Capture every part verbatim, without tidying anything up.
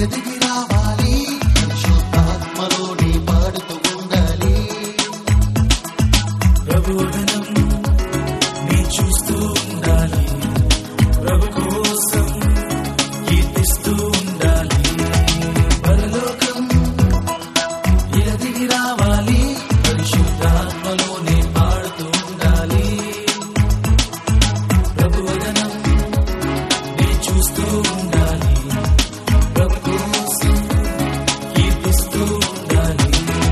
ఎదిగి రావాలి పరిశుద్ధాత్మలోనే పాడుతూ ఉండాలి ప్రభువదనం నీ చూస్తూ ఉండాలి ప్రభు కోసం కీర్తిస్తూ ఉండాలి పరలోకం ఎదిగి రావాలి పరిశుద్ధాత్మలోనే పాడుతూ ఉండాలి ప్రభువదనం నీ చూస్తూ ఉండాలి ప్రభు కోసం కీర్తిస్తూ ఉండాలి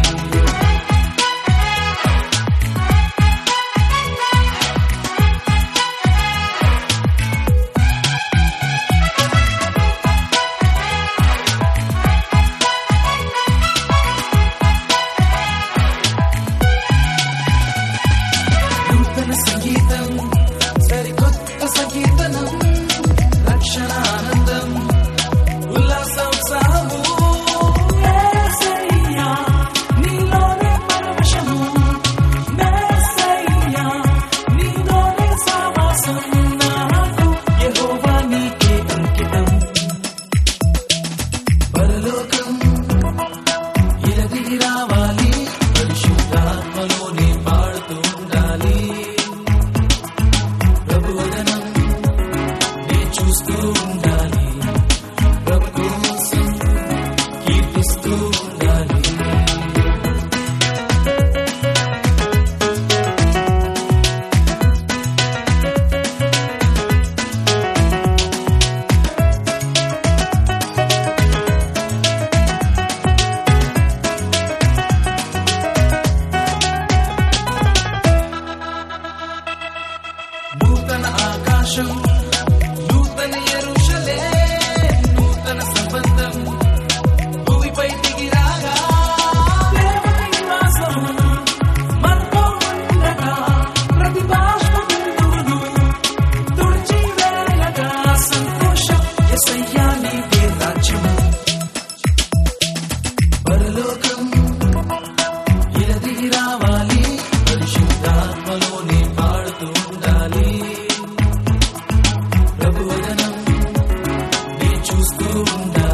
నూతన సంగీతం సరికొత్త సంకీర్తనం రక్షణ ఆనందం ఉల్లాస ఉత్సాహము యేసయ్యా నీలోనే పరవశము యేసయ్యా నీలోనే సావాసం నాకు యెహోవా నీకే అంకితం పరలోకం ఎదిగి రావాలి పరిశుద్ధాత్మలోనే పాడుతూ ఉండాలి ప్రభువదనం నీ చూస్తూ ఉండాలి ప్రభు కోసం కీర్తిస్తూ ఉండాలి నూతన ఆకాశం నూతన యెరూషలేం నూతన సంబంధం భూమిపై దిగి రాగా దేవుని నివాసం మనతో ఉండగా ప్రతి బాష్ప బిందువును తుడిచి వేయగా సంతోషం యేసయ్యా నీదే రాజ్యము పరలోకం ఎదిగి రావాలి పరిశుద్ధాత్మలోనే పాడుతూ ఉండాలి ప్రభువదనం నీ చూస్తూ ఉండాలి